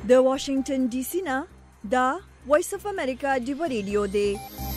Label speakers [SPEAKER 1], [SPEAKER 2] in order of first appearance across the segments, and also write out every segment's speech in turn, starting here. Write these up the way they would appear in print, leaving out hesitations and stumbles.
[SPEAKER 1] د واشنگټن ډي سي نه دا وایس اف امریکا دی ریډیو دی.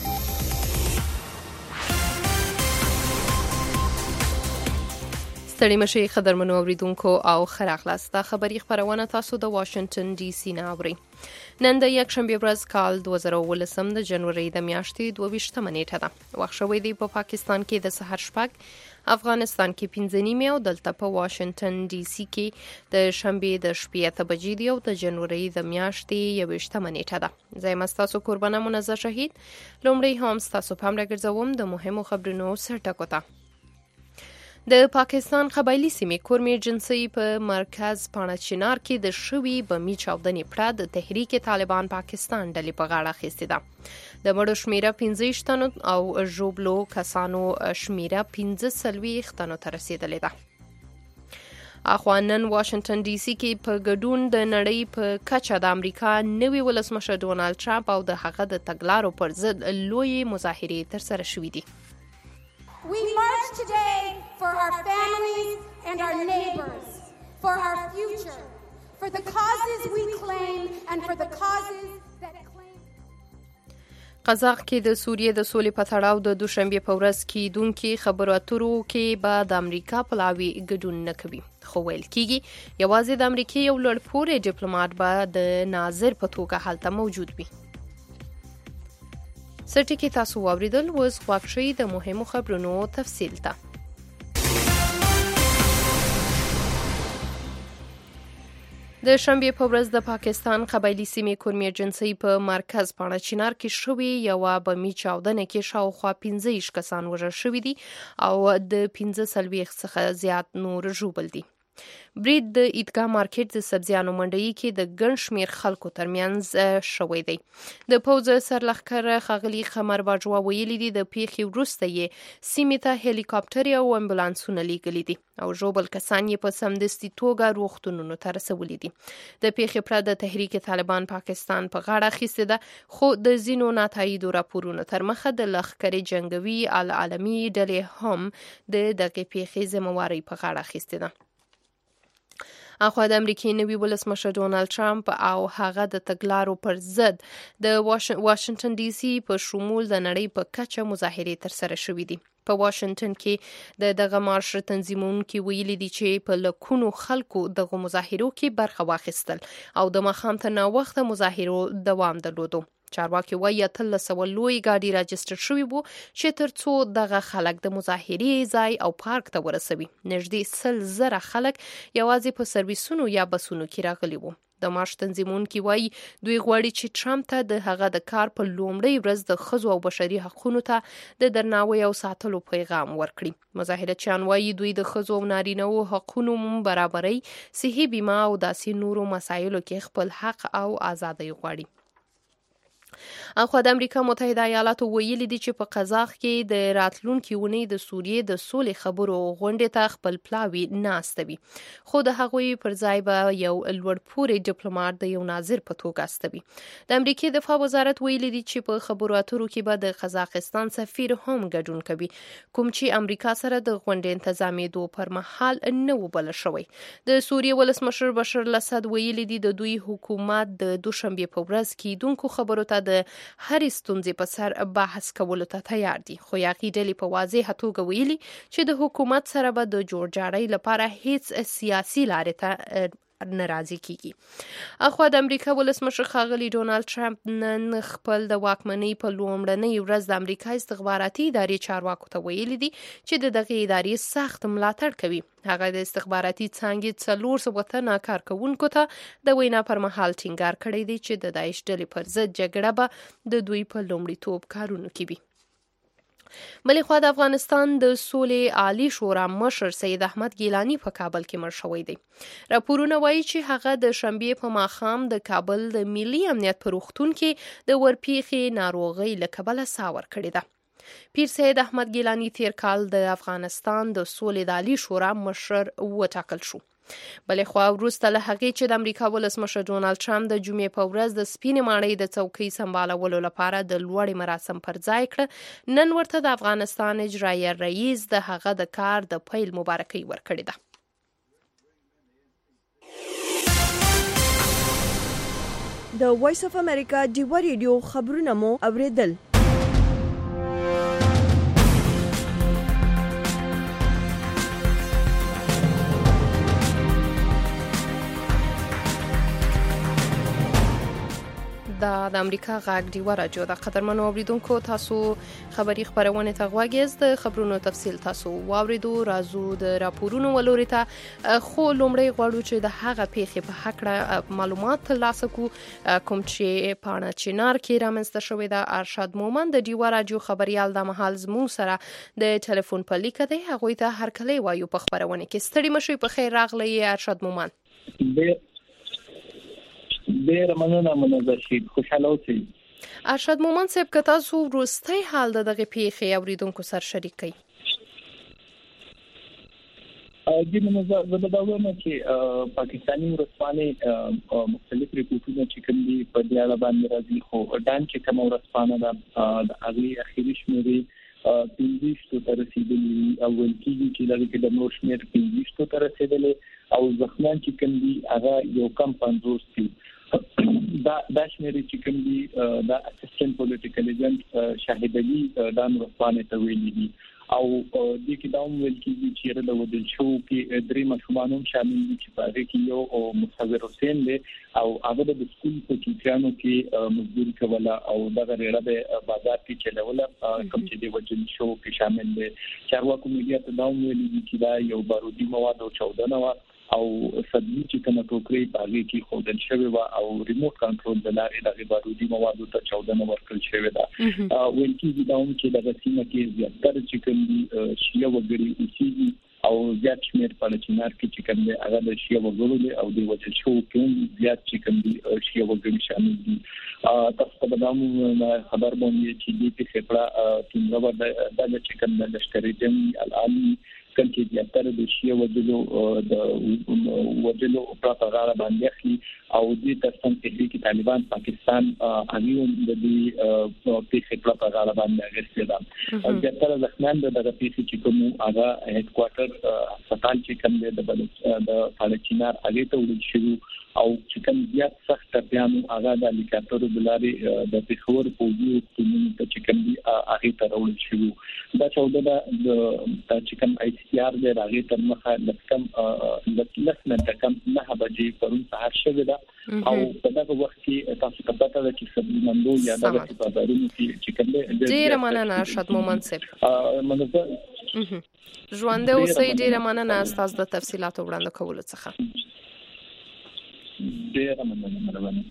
[SPEAKER 2] ستړي مشي خبرمنو اوریدونکو او خراغلاسته خبری خبرونه تاسو د واشنگټن ډي سي نه اوري. نن د یکشنبه ورځ کال 2018 د جنوري د میاشتې 22 نیټه ده. وخت شوی دی په پاکستان کې د سحر شپږ، افغانستان کې 5 نیمه او دلته په واشنگټن ډي سي کې د شنبه د شپې 8 بجې دی او د جنوري د میاشتې 21 نیټه ده. زه مستاسو قربانه منزه شهید لومړی هم تاسو په امر ګرځوم د مهمو خبرونو سرټکو ته. د پاکستان قبایلی سیمې کورمي جنسي په مرکز پاڼچینار کې د شوی بمي چاودنې پړه د تحریک طالبان پاکستان ډلې په غاړه اخیستې ده. د مړو شمیره 15 تنو او ژوبلو کسانو شمیره 15 تنو ته رسیدلې ده. اخوانن واشنگټن ډي سي کې په ګډون د نړۍ په کچه د امریکا نوي ولسمشر ډونالد ټرمپ او د هغه د تګلارو پر ضد لوی مظاهرې ترسره شوې دي.
[SPEAKER 3] We march today for our families and our neighbors, for our future, for the causes we claim and for the causes that claim.
[SPEAKER 2] قزاق کې د سوریې د سولې په تړاو د دوشنبه په ورځ کې دونکو خبرو اترو کې به د امریکا پلاوی ګډون نه کوي. خو ویل کېږي یوازې د امریکای یو لوړپوړی ډیپلوماټ به د ناظر په توګه هلته موجود وي. سټی کې تاسو واوریدل وز واقعي د مهمو خبرونو تفصیل ته. د شنبه په ورځ د پاکستان قبایلی سیمې کورمي جنسي په مرکز پاڼچینار کې شوی یو بمي چاودنه کې شاوخوا 15 کسان وژل شوی دي او د 15 څخه زیات نور ژوبل دي. برید د ایدګاه مارکیټ د سبزیانو منډي کې د ګڼ شمیر خلکو ترمنځ شوی دی. د پوز سرلخکر خغلی خمر باجوا ویلي دي د پیښې وروسته یې سیمې ته هلیکاپټر او امبولانسونه لیږلي دي او ژوبل کسان یې په سمدستي توګه روغتونونو ته رسولي دي. د پیښې پرته د تحریک طالبان پاکستان په غاړه اخیستې ده، خو د ځینو ناتاییدو راپورونو تر مخه د لښکرې جنگوي العالمي ډلې هم د دغه پیښې ذمہواری په غاړه اخیستې ده. اخوا د امریکای نوي ولسمشر ډونالد ټرمپ او هغه د تګلارو پر ضد د واشنگټن ډي سي په شمول د نړۍ په کچه مظاهرې ترسره شوې دي. په واشنگټن کې دغه مارش تنظیمونکو ویلي دي چې په لکونو خلکو دغه مظاهرو کې برخه واخیستل او د مخام تر ناوخته مظاهرو دوام درلودو. چارواکي وایي 1300 لوی ګاډي راجستر شوي وو چې ترڅو دغه خلک د مظاهرې ځای او پارک ته ورسوي. نږدې 100,000 خلک یوازې په سرویسونو یا بسونو کې راغلي وو. د مارش تنظیمونکو وایي دوی غواړي چې ټرمپ ته د هغه د کار په لومړۍ ورځ د ښځو او بشري حقوقو ته د درناوي او ساتلو پیغام ورکړي. مظاهرچیان وایي دوی د ښځو او نارینه‌وو حقوقو برابرۍ، صحي بیمه او داسې نورو مسایلو کې خپل حق او ازادي غواړي. اخوا د امریکا متحده ایالاتو ویلي دي چې په قزاق کې د راتلونکي ونې د سوریې د سولې خبرو غونډې ته خپل پلاوی ناستوي، خو د هغوی پر ځای به یو لوړپوړی ډیپلوماټ د یو ناظر په توګه استوي. د امریکای دفاع وزارت ویلي دي چې په خبرو اترو کې به د قزاقستان سفیر هم ګډون کوي، کوم چې امریکا سره د غونډې تنظیمېدو پر مهال نه وبل شوی. د سوریې ولسمشر بشار الاسد ویلي دي د دوی حکومت د دوشنبه په ورځ کې دونکو خبرو ته د هرې ستونزې په سر بحث کولو ته تیار دي، خو یاغي ډلې په واضح توګه ویلي چې د حکومت سره به د جوړجاړۍ لپاره هیڅ سیاسي لارې ته ناراضي کیږي. اخوا د امریکا ولسمشر ښاغلی ډونالد ټرمپ نن خپل د واکمنۍ په لومړنۍ ورځ د امریکا استخباراتي ادارې چارواکو ته ویلي دي چې د دغه ادارې سخت ملاتړ کوي. هغه د استخباراتي څانګې 400 تنه کارکونکو ته د وینا پر مهال ټینګار کړی دی چې د داعش ډلې پر ضد جګړه به د دوی په لومړیتوب کارونه کوي. بلې خوا د افغانستان د سولې عالی شورا مشر سید احمد ګیلانی په کابل کې مړ شوی دی. راپورونه وایي چې هغه د شنبه په ماښام د کابل د ملي امنیت په روغتون کې د ورپېښې ناروغۍ له کبله ساه ورکړې ده. پیر سید احمد ګیلانی تیر کال د افغانستان د سولې د عالی شورا مشر وټاکل شو. بلې خوا وروسته له هغې چې د امریکا ولسمشر ډونالد ټرمپ د جمعې په ورځ د سپینې ماڼۍ د څوکۍ سمبالولو لپاره د لوړې مراسم پر ځای کړه، نن ورته د افغانستان اجرایه رئیس د هغه د کار د پیل مبارکۍ ورکړې ده.
[SPEAKER 1] د وایس اف امریکا ډیوا ریډیو خبرونه مو اوریدل.
[SPEAKER 2] د امریکا غږ ډیوا راډیو د قدرمنو اوریدونکو تاسو خبری خبرونه ته غواګیز د خبرونو تفصیل تاسو واوریدو راځو د راپورونو ولوري ته خو لومړی غواړو چې د هغه پیښې په حق معلومات ترلاسه کو کوم چې پاڼه چنار کې رامنځته شوې ده. ارشاد مومن د ډیوا راډیو خبريال د محل زمو سره د ټلیفون په لیک دی. هغه ته هر کله وایو په خبرونه کې ستړي مشي. په خیر راغلی ارشاد مومن.
[SPEAKER 4] ډیر مننه شید خوشاله اوسئ.
[SPEAKER 2] ارشاد مومن صاحب که تاسو وروستي حال دغه پیښې اوریدونکو سره شریک کړئ.
[SPEAKER 4] د منځه زبرداوونه چې پاکستاني ورځپاڼې مختلف ریپورتونه چې کوم دي په دې اړه باندې راځي خو ډان چې کوم ورځپاڼه د هغه اخیری شمیرې 25 تر رسیدلې او ولکې چې لږ د نور شمیر 25 تر رسیدلې او زخمیان چې کوم دي هغه یو کم 50 دي. دا شمیرې چې کوم دي دا اسسټنټ پولیټیکل ایجنټ شاهد علي د ورځپاڼې ته ویلي دي او د کې دا ویل کېږي چې د ودل شو کې درې مشمانو شامل دي چې په دې کې یو مصور حسین دی او هغه د سکول په چوکانو کې مزدوري کوله او دغه ریړه د بازار کې چلوله کوم چې د وجل شو کې شامل دي. چارواکو میډیا ته دا ویل دي چې دا یو بارودي مواد او 14 نو او صدمه چې کومه ټوکري باغې کې خودل شوی و او ریموټ کنټرول د لارې د بارودي موادو ته 14 نو ورکړل شوی دا ویل کېږي دا چې د سیمه کې زیاتره چې کوم شیعه وګړي اوسېږي او زیات شمیر په چینار کې چې کوم دی هغه د شیعه وګړو دی او د وجه شو کې زیات چې کوم دی شیعه وګړي شامل دي. تاسو ته دا خبر باندې چې دې په خبره څنګه د چې کوم د لشکري جنگ العالمي کوم چې زیاتره د شیعه وګړو د وجلو په غاړه باندې اخلي او دې ترڅنګ کې طالبان پاکستان اميون د دې په خبره په غاړه باندې اغستل دا زیاتره ځکه د پیسې چې کوم هغه هډ کوارټر هسپتال چې کوم د فالچینار هغه ته وړل شو او چې کوم زیات سخت بیان هغه د لیکاتورو بلاري د پیښور په ویو کې چې کوم هغه ته وړل شو دا 14 د چې کوم آی سی آر د هغه تر مخه لکم لکه کم نه بجې پرون سهار شوه دا او په دغه وخت کې تاسو ته پته ده چې سبمندو یا د بازارونو کې چې کوم
[SPEAKER 2] ډیر مننه ارشاد مومن صاحب.
[SPEAKER 4] مننه
[SPEAKER 2] ژوند اوسئ. ډیر مننه تاسو د تفصيلاتو وړاندې کولو څخه.
[SPEAKER 4] ډیر مننه.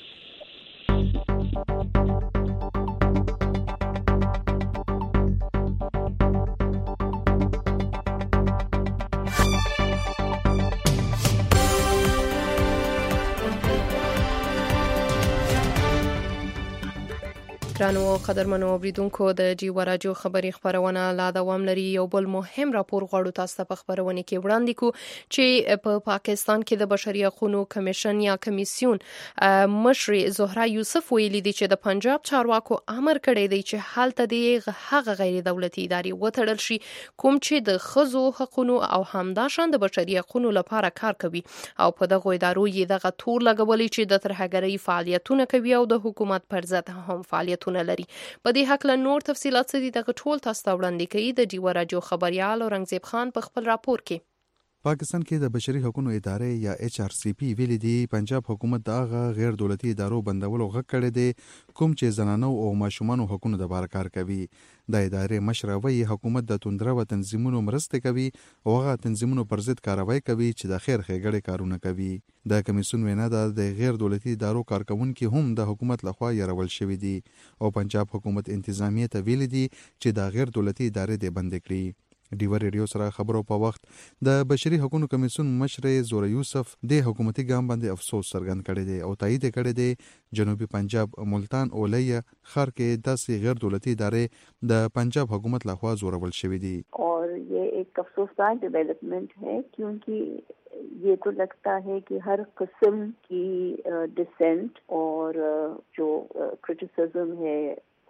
[SPEAKER 2] ګرانو قدرمنو اوریدونکو د ډیوا راډیو خبری خبرونه لا دوام لري. یو بل مهم راپور غواړو تاسو ته په خبرونه کې وړاندې کو چې په پاکستان کې د بشري حقوقو کمیشن یا کمیسیون مشر زهرا یوسف ویلي دي چې د پنجاب چارواکو امر کړی دی چې حالت د هغه غیر دولتي ادارې وټړل شي کوم چې د خزو حقوقو او همداشان د بشري حقوقو لپاره کار کوي او په دغه ادارو یې دغه تور لګولي چې د ترهګرۍ فعالیتونه کوي او د حکومت پر ضد هم فعالیت لري. په دې حق له نور تفصيلات څه دي دغه ټول تاسو ته وړاندې کوي د ډیوا راډیو خبريال اورنګزیب خان په خپل راپور کې.
[SPEAKER 5] پاکستان کې د بشري حقوقو ادارې یا ایچ آر سی پی ویلي دی پنجاب حکومت دغه غیر دولتي ادارو بندولو غږ کړی دی کوم چې زنانو او ماشومانو حقوقو د بار کار کوي. د ادارې مشروي حکومت د توندره و تنظیمونو مرسته کوي او هغه تنظیمونو پر ضد کاروایی کوي چې د خیر ښېګړې کارونه کوي. د کمیسیون وینا د غیر دولتي ادارو کارکونکو هم د حکومت لخوا يرول شوی دي او پنجاب حکومت انتظامیه ته ویلي دي چې د غیر دولتي ادارې د بند کړي. ډیوا ریډیو سره خبرو په وخت د بشري حقوقو کمیسیون مشر زهرا یوسف د حکومتي ګام باندې افسوس څرګند کړی دی او تایید کړی دی جنوبي پنجاب ملتان اولیه خار کې داسې غیر دولتي ادارې د پنجاب حکومت لخوا زورول شوی دي.
[SPEAKER 6] اور یہ ایک افسوسناک ڈیولپمنٹ ہے کیونکہ یہ تو لگتا ہے کہ ہر قسم کی ڈسینٹ اور جو کرٹیسزم ہے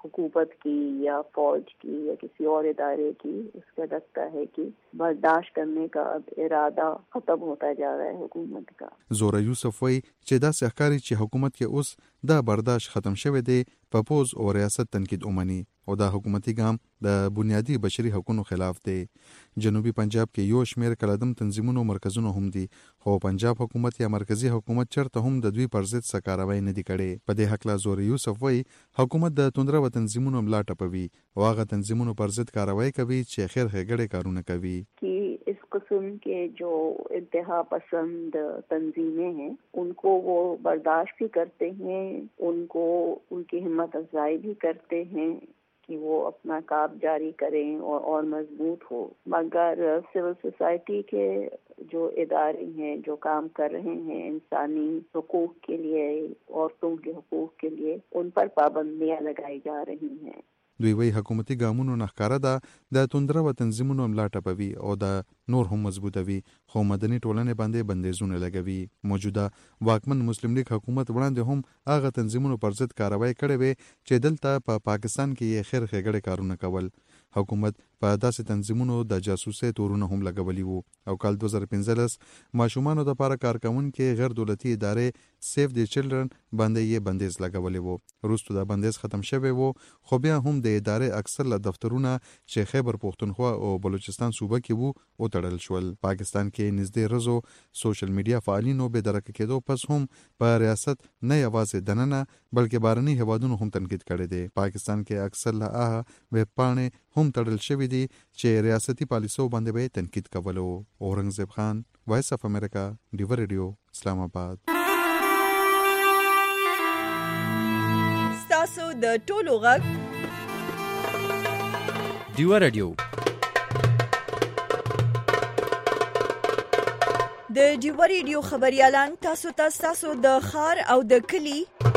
[SPEAKER 6] हुकूमत की या फौज की या किसी और इदारे की, उसका लगता है कि बर्दाश्त करने का अब इरादा खत्म होता जा रहा है हुकूमत का।
[SPEAKER 5] زوره یوسف وی چې دا ښکاري چې حکومت کې اوس دا برداشت ختم شوی دی، په پوز او ریاست تنقید اومني او دا حکومتي ګام د بنیادی بشري حقوقو خلاف دی. جنوبي پنجاب کې یو شمېر کلادم تنظیمونو مرکزونه هم دي، خو پنجاب حکومت یا مرکزی حکومت چرته هم د دوی پر ضد څه کاروایی نه دي کړې. په دې هکله زوره یوسف وی حکومت د توندره و تنظیمونو ملا ټپوي او هغه تنظیمونو پر ضد کاروایی کوي چې خیر ښېګړې کارونه کوي.
[SPEAKER 6] इस किस्म के जो इंतहा पसंद तंजीमें हैं उनको वो बर्दाश्त भी करते हैं, उनको उनकी हिम्मत अफजाई भी करते हैं कि वो अपना काम जारी करें और मजबूत हो। मगर सिविल सोसाइटी के जो इदारे हैं जो काम कर रहे हैं इंसानी हुकूक के लिए, औरतों के हुकूक के लिए, उन पर पाबंदियां लगाई जा रही हैं.
[SPEAKER 5] دوی وی حکومتي ګامونو نه ښکاره ده د توندره و تنظیمونو ملا ټپوي او د نور هم مضبوطوي، خو مدني ټولنې باندې بندیزونه لګوي. موجوده واکمن مسلم لیگ حکومت وړاندې هم هغه تنظیمونو پر ضد کاروایی کړې وې چې دلته په پاکستان کې یې خیر ښېګړې کارونه کول. حکومت په داسې تنظیمونو د جاسوسۍ تورونه هم لګولي وو او کال 2015 ماشومانو دپاره کارکوونکي غیر دولتي ادارې سیف دی چلډرن باندې یې بندیز لګولی وو. وروسته دا بندیز ختم شوی وو، خو بیا هم د ادارې اکثر له دفترونه چې خیبر پښتونخوا او بلوچستان صوبه کې وو وتړل شول. پاکستان کې نږدې رزو سوشل میډیا فعالینو بې درکه کېدو پس هم په ریاست نه یوازې دننه بلکې بهرني هیوادونو هم تنقید کړی دی. پاکستان کې اکثر له هغه ویبپاڼې هم تړل شوي دي چې ریاستي پالیسو باندې به تنقید کولو. اورنګزیب خان، وایس اف امریکا، ډیور ریډیو، اسلام آباد.
[SPEAKER 1] ستاسو د ټولو غږ
[SPEAKER 7] ډیور ریډیو.
[SPEAKER 1] د ډیور ریډیو خبريالان تاسو د ښار او د کلی،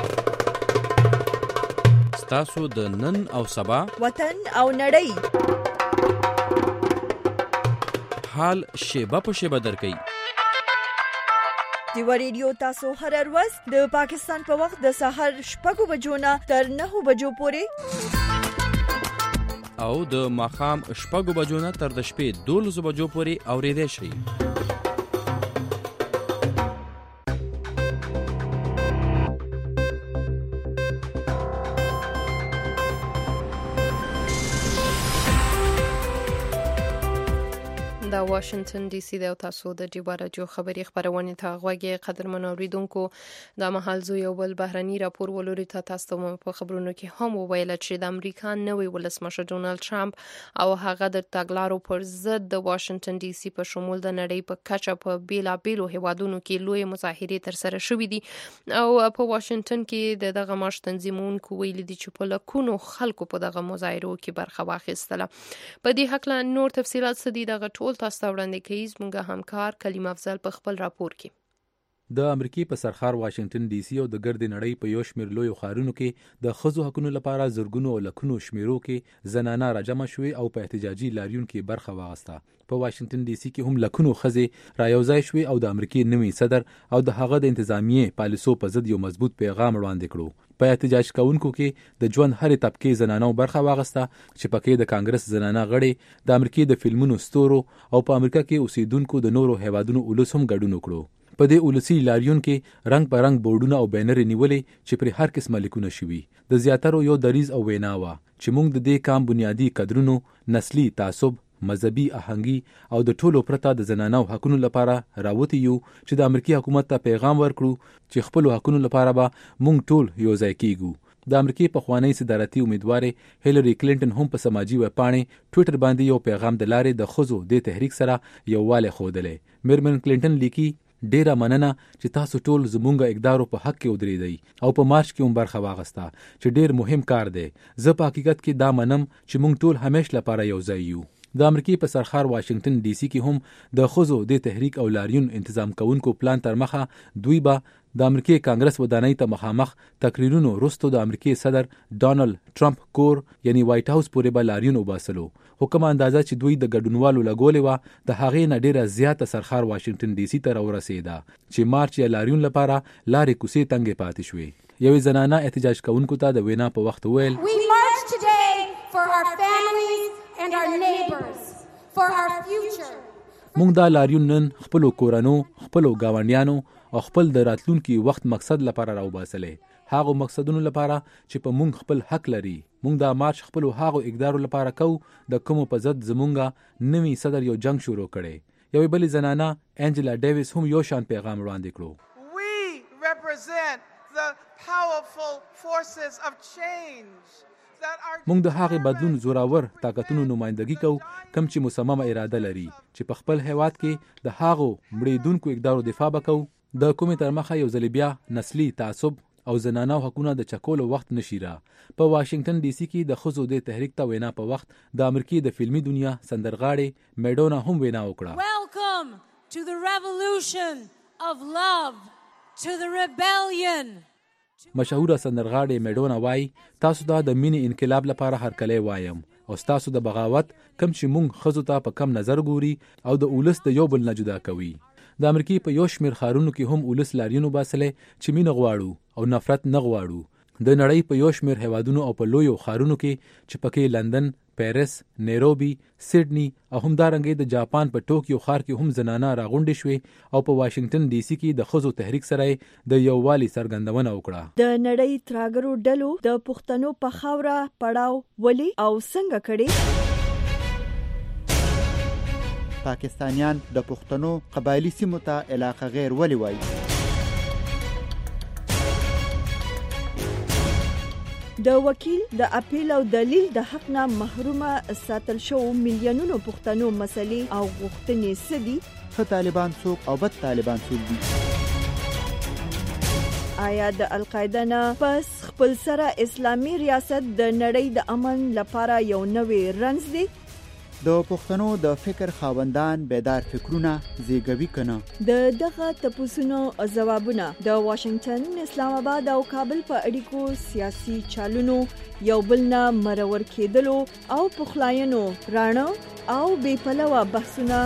[SPEAKER 7] تاسو د نن او سبا،
[SPEAKER 1] وطن او نړۍ
[SPEAKER 7] حال شیبه په شیبه درکې.
[SPEAKER 1] ډیور ریډیو تاسو هر ورځ د پاکستان په وخت د سحر 6 بجو نه تر 9 بجو پورې
[SPEAKER 7] او د ماښام 6 بجو نه تر د شپې 12 بجو پورې اورېدای شئ.
[SPEAKER 2] دا واشنگټن ډي سي د تاسو د ډیوار رادیو خبري خبرونه ته غوږی قدرمن اوریدونکو. د محل زو یو بل بهرني راپور ولوري ته تاسو په خبرونو کې هم ویل چې د امریکا نوې ولسمشر ډونالد ټرمپ او هغه د تګلارو پر ضد د واشنگټن ډي سي په شمول د نړۍ په کچه په بیلابیلو هیوادونو کې لوی مظاهره تر سره شوې دي او په واشنگټن کې دغه مارش تنظیمونکو ویل دي چې په لکونو خلکو په دغه مظاهرو کې برخه واخیستله. په دې حق لا نور تفصيلات سدي دغه ټول تاسو وړاندې کوي زموږ همکار کلیم افضل په خپل راپور کې.
[SPEAKER 8] د امریکای په سرخار واشنگټن ډي سي او د ګرد نړۍ په یو شمېر لوی ښارونو کې د ښځو حقوقو لپاره زرګونو او لکونو شمیرو کې زنانه راجمع شوې او په احتجاجي لاریون کې برخه واغسته. په واشنگټن ډي سي کې هم لکونو ښځې رايوځای شوې او د امریکای نوي صدر او د هغه د انتظامیې پالیسو په ضد یو مضبوط پیغام وړاندې کړو. په احتجاج کوونکو کې د ژوند هرې طبقې زنانو برخه واغسته چې پکې د کانګرس زنانه غړي، د امریکای د فلمونو ستورو او په امریکا کې اوسیدونکو د نورو هیوادونو اولس هم ګډون وکړو. په دې اولسي لاریون کې رنگ په رنگ بورډونه او بینر نیولې چې پر هر قسمه لیکونه شوي. د زیاترو یو دریز او وینا وا چې موږ د دې کام بنیادی قدرونو، نسلی تعصب، مذهبي آهنګي او د ټولو پرته د زنانو حقوقو لپاره راوتی یو چې د امریکای حکومت ته پیغام ورکړو چې خپل حقوقو لپاره به موږ ټول یو ځای کیږو. د امریکای په خوانی صدارتي امیدوار هیلری کلینټن هم په سماجی وبپاڼې ټوئیټر باندې یو پیغام د لارې د خزو د تحریک سره یووالی خوده. میرمن کلینټن لیکي ډیره مننه چې تاسو ټول زمونږ اقدارو په حق کې ودرېدئ او په مارچ کې هم برخه واغسته چې ډیر مهم کار دی. زه په حقیقت کې دا منم چې موږ ټول همیش لپاره یو ځای یو. د امریکای په سرخار واشنگټن ډي سي کې هم د خزو د تحریک او لاریون تنظیم کوونکو پلان تر مخه دوی به د امریکای کانګرس ودانۍ ته مخامخ تقریرونو وروسته د امریکای صدر ډونالد ټرمپ کور یعنی وایټ هاوس پورې به لاریون وباسلو. حکم اندازه چې دوی د ګډونوالو لګولې و د هغې نه ډیره زیاته سرخار واشنگټن ډي سي ته راورسېده چې مارچ یا لاریون لپاره لارې کوڅې تنګې پاتې شوې. یوې زنانه احتجاج کوونکو ته د وینا په وخت ویل
[SPEAKER 3] We march for our families and our neighbors, for our future.
[SPEAKER 8] موږ دا لاریون نن خپلو کورانو، خپلو ګاونډیانو او خپل د راتلونکي وخت مقصد لپاره راوباسلې. هغو مقصدونو لپاره چې په موږ خپل حق لري. موږ دا مارچ خپلو هغو اقدارو لپاره کوو د کومو په ضد زمونږ نوي صدر یو جنگ شروع کړی. یوې بلې زنانه انجلا ډیویس هم یو شان پیغام وړاندې کړو.
[SPEAKER 9] We represent the powerful forces of change.
[SPEAKER 8] موږ د هغې بدلون زوراور طاقتونو نمایندګي کوو کوم چې مصممه اراده لري چې په خپل هیواد کې د هغو مړېدونکو اقدارو دفاع وکړو د کومې تر مخه یو ځل بیا نسلي تعصب او زنانو حقونه د چکولو وخت نشي را. په واشنگټن ډي سي کې د ښځو د تحریک ته وینا په وخت د امریکې د فلمي دنیا سندرغاړې میډونا هم وینا وکړه.
[SPEAKER 10] Welcome to the revolution of love, to the rebellion.
[SPEAKER 8] مشهوره سندرغاړې میډونا وایي تاسو ته د مینې انقلاب لپاره هرکلی وایم او ستاسو د بغاوت کم چې موږ ښځو ته په کم نظر ګوري او د اولس د یو بل نه جدا کوي. د امریکې په یو شمېر ښارونو کې هم اولس لاریون وباسلی چې مینه غواړو او نفرت نه غواړو. د نړۍ په یو شمېر هیوادونو او په لویو ښارونو کې چې پکې لندن، پیرس، نیروبي، سیډني او همدارنګه د جاپان په ټوکیو ښار کې هم زنانه راغونډې شوې او په واشنگټن ډي سي کې د ښځو تحریک سره د یووالي څرګندونه وکړه.
[SPEAKER 1] د نړۍ تراګرو ډلو د پښتنو په خاوره پړاو ولي او څنګه کړي؟
[SPEAKER 11] پاکستانیان د پښتنو قبایلی سیمو ته علاقه غیر ولي وایي؟
[SPEAKER 1] د وکیل د اپیل او دلیل د حق نه محرومه ساتل شو میلیونونو پښتنو مسلې او غوښتنې سدي.
[SPEAKER 11] ښه طالبان څوک او بد طالبان څوک دي؟
[SPEAKER 1] آیا د القاعده نه پس خپل سره اسلامي ریاست د نړۍ د امن لپاره یو نوې رنځ دی؟
[SPEAKER 11] د پښتنو د فکر خاوندان بیدار فکرونه زیږوي کنه؟
[SPEAKER 1] د دغه تپوسونو ځوابونه د واشنگټن، اسلام آباد او کابل په اړیکو سیاسي چالونو یو بل نه مرور کېدلو او پخلاینو راڼه او بې پلوه بحثونه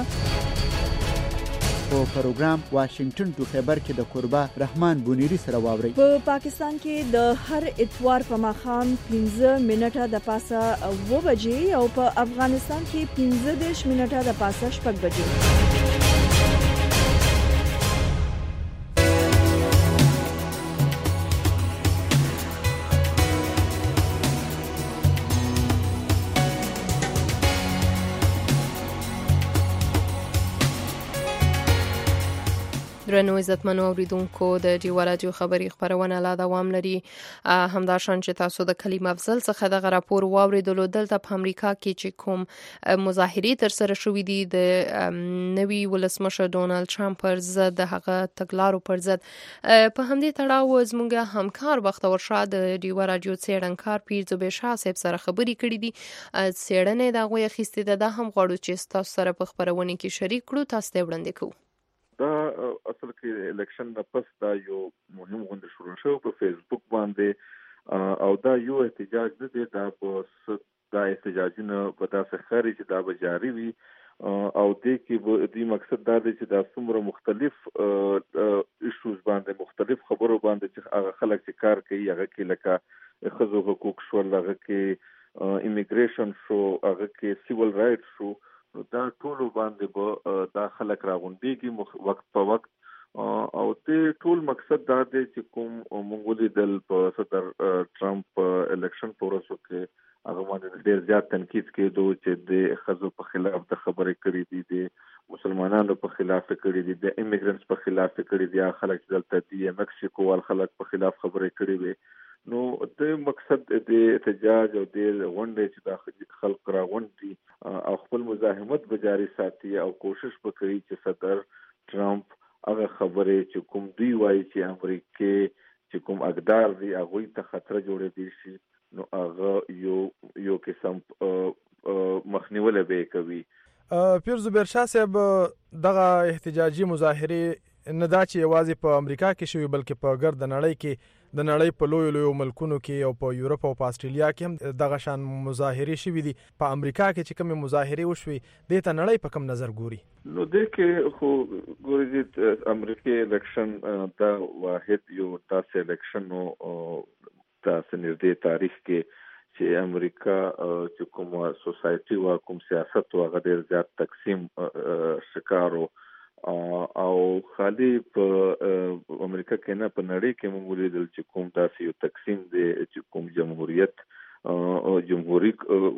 [SPEAKER 11] په پروګرام واشنگټن ټو خیبر کې د قربا رحمان بونیری سره واوري.
[SPEAKER 1] په پاکستان کې د هر اتوار په ماښام 15 منټه د پاسه 9 بجې او په افغانستان کې 15 منټه د پاسه 6 بجې.
[SPEAKER 2] درنو عزتمنو اوریدونکو د ډیوا رادیو خبري خبرونه لا دوام لري. همداشان چې تاسو د کلیم افضل څخه د راپور واوریدلو دلته په امریکا کې چې کوم مظاهرې تر سره شوې دي د نوي ولسمشر ډونالد ټرمپ پر ضد د هغه تګلارو پر ضد په همدې تړاو زموږ همکار بختور شاه د ډیوا رادیو څېړنکار پیر زبیر شاه صاحب سره خبرې کړې دي. څېړنې د هغوی اخیستې ده هم غواړو چې تاسو سره په خبرونه کې شریک کړو. تاسو ته وړاندې کوو.
[SPEAKER 12] دا اصل کې الیکشن نه پس دا یو مهم غونډه شروع شو په فیسبوک باندې او دا یو احتجاج دی. دا احتجاجونه په داسې خاري چې دا به جاری وي او د کې د مقصد دا دی چې دا څومره مختلف ایشوز باندې مختلف خبرو باندې چې هغه خلک چې کار کوي هغه کې لکه ښځو حقوق شو، هغه کې امیګریشن شو، هغه کې سیول رائټس شو، نو دا ټول باندې به دا خلک راغونډيږي وخت په وخت او د ټول مقصد دا دی چې کوم مونږ دل په صدر ټرمپ الیکشن پروسو کې هغه باندې ډېر زیات تنقید کېدو چې د خزو په خلاف د خبرې کړې دي، د مسلمانانو په خلاف کړې دي، د ایمیګرنټس په خلاف کړې دي، خلک دلته دي مکسیکو ول خلک په خلاف خبرې کړې وي. نو د مقصد د احتجاج او د غونډې چې د خلک راغونډي او خپل مزاحمت به جاري ساتي او کوشش وکړي چې صدر ټرمپ هغه خبرې چې کوم دوی وایي چې امریکا چې کوم اقدار دي هغه ته خطر جوړې دي شي، نو هغه یو قسم مخنیوله به کوي.
[SPEAKER 13] پیر زبیر شاه صاحب دغه احتجاجي مظاهره نه دا چې یوازې په امریکا کې شوي بلکې په ګرد نړۍ کې د نړۍ په لویو ملکونو کې او په یورپ او په استرالیا کې هم دغه شان مظاهرې شوي دي. په امریکا کې چې کومې مظاهرې وشوي دې ته نړۍ په کوم نظر ګوري؟
[SPEAKER 12] نو دې کې خو ګوري چې امریکا الیکشن دا واحد یو تاسو الیکشن او تاسو نږدې تاریخ کې چې امریکا چې کوم سوسایټي او کوم سیاست او هغه ډیر زیات تقسیم شکارو او خالي په امریکا کې نه په نړۍ کې موږ لیدل چې کوم داسې یو تقسیم دی چې کوم جمهوریت او جمهوریت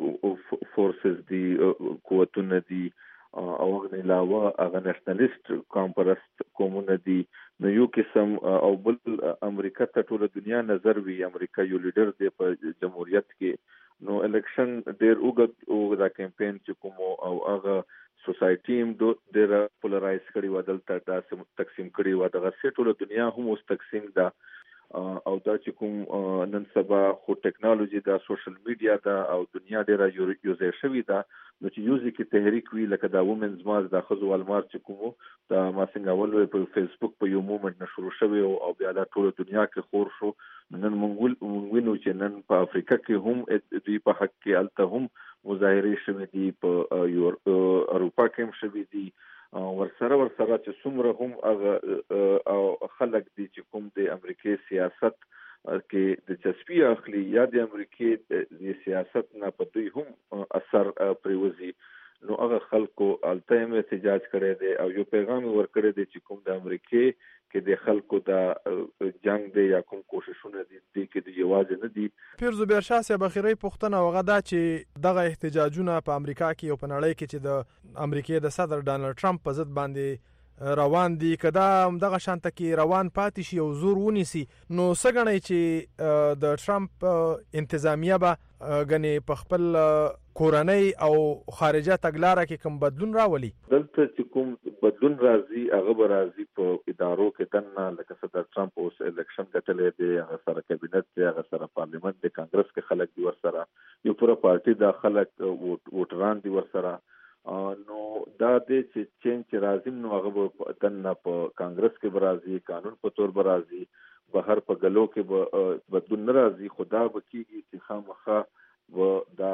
[SPEAKER 12] فورسز دي قوتونه دي او غن علاوه هغه نېشنلیست کانفرنس کومونه دي نو یو قسم او بل امریکا ته ټول دنیا نظر وی امریکا یو لیډر دی په جمهوریت کې نو الیکشن ډیر وګد دا کمپاین چې کوم او هغه سوسایټي هم ډیر پولرایز کړي و دلته داسې تقسیم کړي و دغه ټول دنیا هم اوس تقسیم ده او دا چې کوم نن سبا خو ټیکنالوژي دا سوشل میډیا دا او دنیا ډیره یوزر شوی دا نو چې یوزي کې تحریک وی لکه دا وومنز مارچ دا خزو والمار چې کوم دا ما څنګه اول په فیسبوک په یو مومنت نشو شوی او بیا دا ټول دنیا کې خور شو نن مونږ وینو چې نن په افریقا کې هم دوی په حق کې الته هم مظاهره شوې دي په اروپا کې هم شوې دي ورسره چې څومره هم هغه او خلک دي چې کوم د امریکای سیاست کې د چسپی اخلي یا د امریکای د سیاست نه په دوی هم اثر پریوزي نو هغه خلکو الته احتجاج کړي دي او یو پیغام ورکړي دي چې کوم د امریکای کې د خلکو د جنگ دی یا کوم کوششونه دي چې د یوازې نه دي
[SPEAKER 13] پیر زبیر شاه صاحب اخیری پوښتنه وغه دا چې دغه احتجاجونه په امریکا کې او په نړۍ کې چې د امریکای د صدر ډانلډ ټرمپ په ضد باندې روان دي کدا دغه شانته کې روان پاتې شي او زور ونیسي نو څنګه چې د ټرمپ انتظامیه به غني په خپل کورنۍ او خارجه تګلارې کې کوم بدلون راولي
[SPEAKER 12] دلته چې کوم بدلون راځي هغه به راځي په ادارو کې دنه لکه صدر ټرمپ اوس الیکشن ګټلې دی هغه سره کابینت دی هغه سره پارلیمنت دی کانګرس کې خلک دی ورسره یو پوره پارټي دا خلک ووټران دی ورسره نو دا د چینج راځي نو هغه دنه په کانګرس کې برازي قانون په تور برازي بهر په غلو کې بدلون ناراضي خدا وکیږي چې خامخا و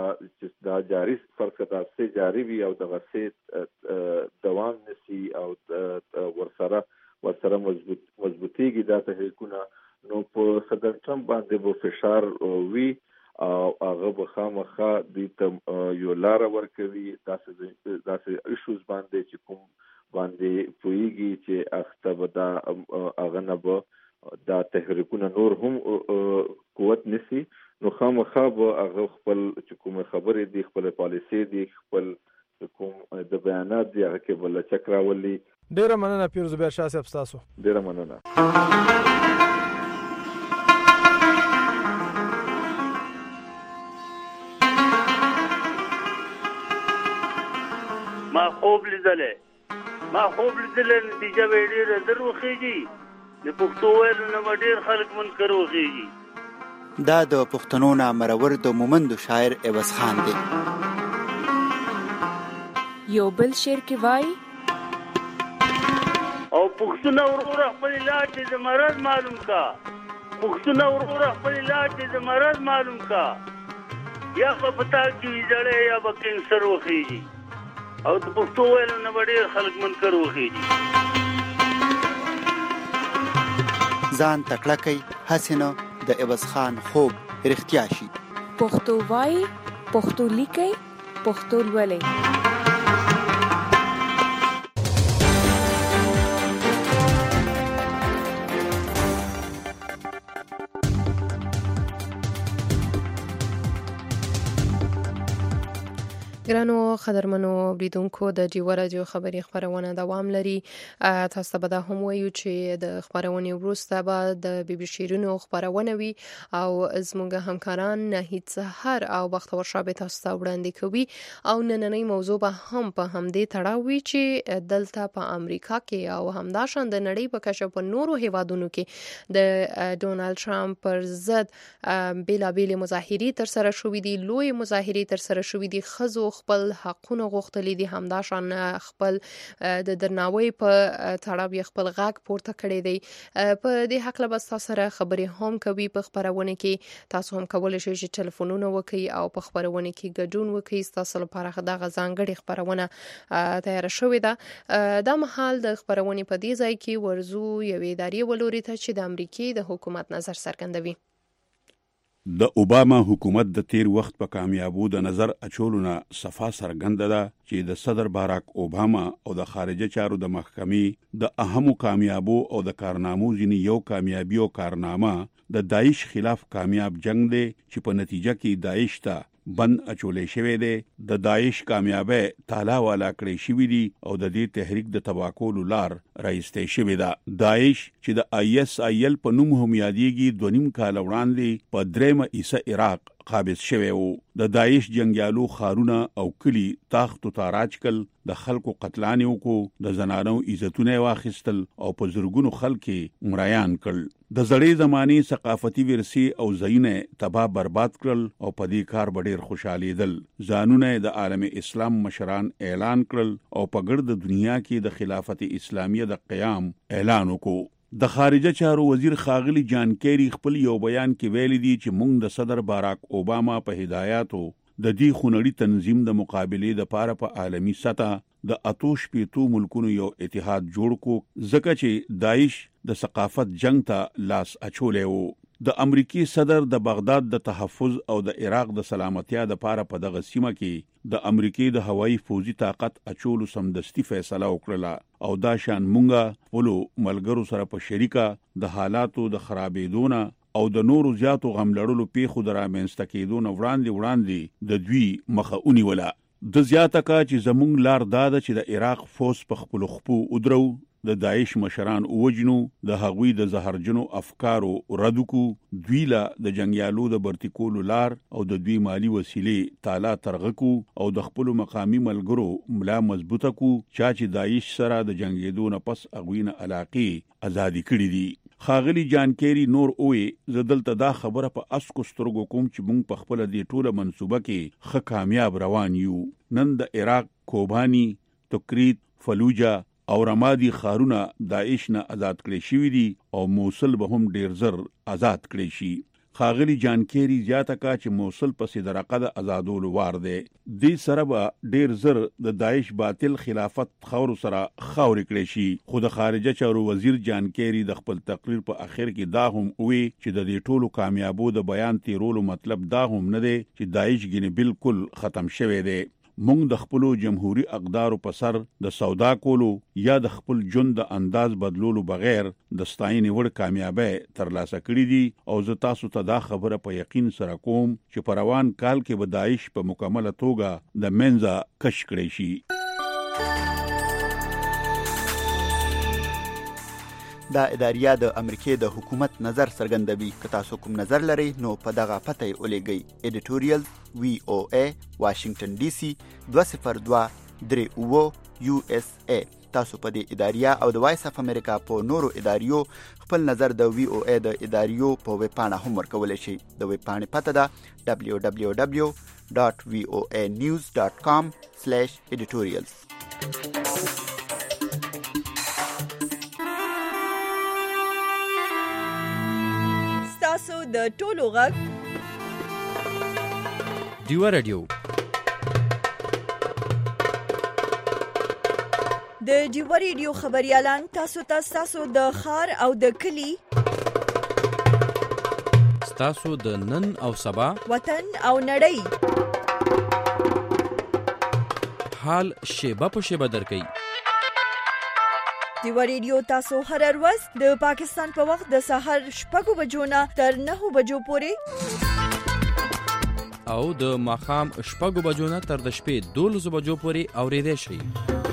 [SPEAKER 12] دا جاری فرق دا سه جاری وی او دغه سه دوام نسی او ورسره مضبوطیږي دا تحریکونه نو په صدر ټرمپ باندې به فشار وی او هغه به خامخا د یو لار ورکوي داسې ایشوز باندې چې کوم باندې پویږي چې اخته به دا هغه نه به دا تحریکونه نور هم قوت نسی نو خامخا به هغه خپل چې کوم خبرې دي خپل پالیسي دي خپل کوم د بیانات دی هغه کې بل چک راولي
[SPEAKER 13] ډیره مننه پیر زبیر شاه صاحب تاسو
[SPEAKER 12] ډیره مننه
[SPEAKER 14] ما خوب لیدلې نتیجه به ډېره دروخیږي د پښتو ویلو نه ډېر خلک منکر وخیږي
[SPEAKER 11] دا د پښتنو نه مرور د مومند شاعر عوض خان دی
[SPEAKER 15] یو بل شعر کې وای
[SPEAKER 14] او پښتون ورور خپل علاج د مرض معلوم کا پښتون ورور خپل علاج د مرض معلوم کا یا په پتا کې جړې یا په کینسر وخیږي او د پښتو ویلو نه ډېر خلک منکر وخیږي
[SPEAKER 11] ځان تکړه کوي حسینه د عوض خان خوب رښتیا شي
[SPEAKER 15] پښتو وای پښتو لیکي پښتو لولي
[SPEAKER 2] ګرانو خبرمنو اوریدونکو د ډیو رادیو خبري خبرونه دوام لري تاسو ته به دا هم وایو چې د خبرونې وروسته به د بي بي شیرینو خبرونه وي او زموږ همکاران هیڅ سحر او بختور شابه تاسو ته وړاندې کوي او نننۍ موضوع به هم په همدې تړاو وي چې دلته په امریکا کې او همداشان د نړۍ په کچه په نورو هیوادونو کې د ډونالد ټرمپ پر ضد بیلابېل مظاهرې تر سره شوې دي لوی مظاهرې تر سره شوې دي خزو خپل حقونه غوښتلي دي همداشان خپل د درناوي په تړاو خپل غږ پورته کړی دی په دې حق له بس سره خبرې هم کوي په خبرونه کې تاسو هم کولای شئ چې ټلیفونونه وکړئ او په خبرونه کې ګډون وکړئ تاسو لپاره دغه ځانګړي خبرونه تیار شوې ده د مهال د خبرونه په دې ځای کې ورزو یوې ادارې ولوري ته چې د امریکای د حکومت نظر څرګندوي
[SPEAKER 16] د اوباما حکومت د تیر وخت په کامیابو د نظر اچولو نه صفا څرګنده ده چې د صدر باراک اوباما او د خارجه چارو د محکمې د اهمو کامیابو او د کارنامو ځینې یو کامیابي او کارنامه د داعش خلاف کامیاب جنگ دی چې په نتیجه کې داعش ته بند اچولې شوی دی. د داعش کامیابی تالا والا کړی شوی دی او د دې تحریک د تباه کولو لار راایستې شوې ده. داعش چې د ISIL په نوم هم یادېږي 2.5 کال وړاندې په 3 عیسه عراق قابض شوی وو. د داعش جنگیالو خارونه او کلی تاخت و تاراج کل، د خلکو قتلان وکړو، د زنانو عزتونه واخیستل او په زرګونو خلک مریان کړل. د زړې زماني ثقافتي ورثي او ځایونه تباہ برباد کړل او په دې کار ډېر خوشالیدل. ځانونه د عالم اسلام مشران اعلان کړل او په ګرد دنیا کې د خلافت اسلامیه د قیام اعلان وکړو. د خارجه چارو وزیر خاغلی جان کیری خپل یو بیان کې ویلي دي چې موږ د صدر باراک اوباما په هدایاتو د دې خونړي تنظیم د مقابلې د پاره په عالمی سطح د اتوش پیتو ملکونو یو اتحاد جوړ کو، ځکه چې داعش د ثقافت جنگ ته لاس اچولې وو. د امریکای صدر د بغداد د تحفظ او د عراق د سلامتیا د پاره په دغه سیمه کې د امریکای د هوایي فوجي طاقت اچولو سمدستي فیصله وکړه او دا شان مونږه ولو ملګرو سره په شریکه د حالاتو د خرابېدونه او د نورو زیاتو غم لړلو پیښو د رامنځته کېدو وړاندې د دوی مخه ونیوله. د زیاته کا چې زمونږ لار دا ده چې د عراق فوز په خپل خپو ودرو، د داعش مشران وجنو، د هغوی د زهرجنو افکارو ردکو، دوی لا د جنگیالو د برتکولو لار او د دوی مالی وسیلې تالا ترغکو او د خپل مقامی ملګرو ملا مضبوطه کو چې داعش سره د جنگیدو نه پس اغوینه علاقې ازادي کړې دي. خاغلی جان کیری نور اوې زدلته دا خبره په اسکو سترګو کوم چې مونږ په خپل دې ټوله منصوبه کې ښه کامیاب روان یو. نن د عراق کوبانی، تکریت، فلوجا او رمادي خارونه داعش نه آزاد کړي شوی دي او موصل به هم ډیر زر آزاد کړي شي. خاغلی جان کیری زیاته کا چې موصل پسې د رقد آزادولو وار دی. دې سره به ډیر زر د داعش باطل خلافت خور سره خاورې کړي شي. خو د خارجه چارو وزیر جان کیری د خپل تقریر په اخر کې دا هم وی چې د دې ټولو کامیابو د بیان تیرولو مطلب دا هم نه دی چې داعش ګینه بالکل ختم شوی دی. مونږ د خپل جمهوریت اقدارو په سر د سودا کولو یا د خپل ژوند د انداز بدلولو بغیر د ستاینې وړ کامیابی ترلاسه کړې دي او زه تاسو ته دا خبره په یقین سره کوم چې په روان کال کې به داعش په مکمله توګه د منځه کش کړی شي.
[SPEAKER 11] دا اداریه د امریکای د حکومت نظر څرګندوي. که تاسو کوم نظر لرئ نو په دغه پته یې ولیږئ. ایډیټوریال VOA واشنگټن DC 20238 USA. تاسو په دې اداریه او د وایس اف امریکا په نورو اداریو خپل نظر د VOA د اداریو په ویب پاڼه هم ورکولی شئ. د ویب پاڼې پته ده www.voanews.com/editorials.
[SPEAKER 1] تاسو د ټولو غږ
[SPEAKER 7] ډیوا رادیو
[SPEAKER 1] د ډیوا رادیو خبريالان تاسو د خار او د کلی
[SPEAKER 7] تاسو د نن او سبا
[SPEAKER 1] وطن او نړۍ
[SPEAKER 7] حال شیبه په شیبه درکې.
[SPEAKER 1] ډیوا رادیو تاسو هر ورځ د پاکستان په وخت د سحر 6 بجو نه تر 9 بجو پورې
[SPEAKER 7] او د ماښام 6 بجو نه تر د شپې 12 بجو پورې اوریدئ شئ.